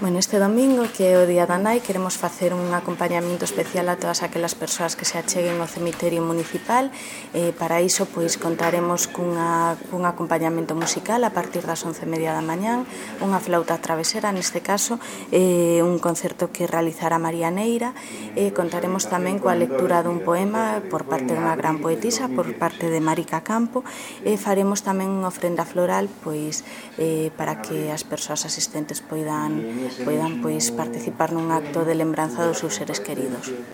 Bueno, este domingo, que é o Día da Nai, queremos facer un acompañamento especial a todas aquelas persoas que se acheguen ao cemiterio municipal. Para iso, pois, contaremos cun acompañamento musical a partir das 11:30 da mañán, unha flauta travesera, neste caso, un concerto que realizará María Neira. Contaremos tamén coa lectura dun poema por parte dunha gran poetisa, por parte de Marica Campo, e faremos tamén unha ofrenda floral, pois, para que as persoas asistentes poidan pois participar nun acto de lembranza dos seus seres queridos.